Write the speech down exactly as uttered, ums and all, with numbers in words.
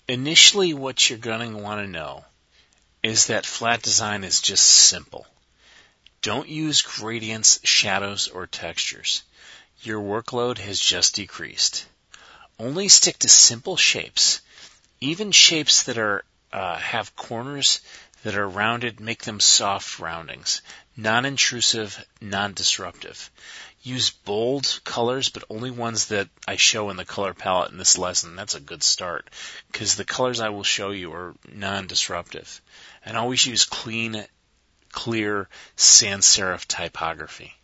Initially, what you're going to want to know is that flat design is just simple. Don't use gradients, shadows, or textures. Your workload has just decreased. Only stick to simple shapes. Even shapes that are uh, have corners that are rounded, make them soft roundings. Non-intrusive, non-disruptive. Use bold colors, but only ones that I show in the color palette in this lesson. That's a good start, because the colors I will show you are non-disruptive. And always use clean, clear sans serif typography.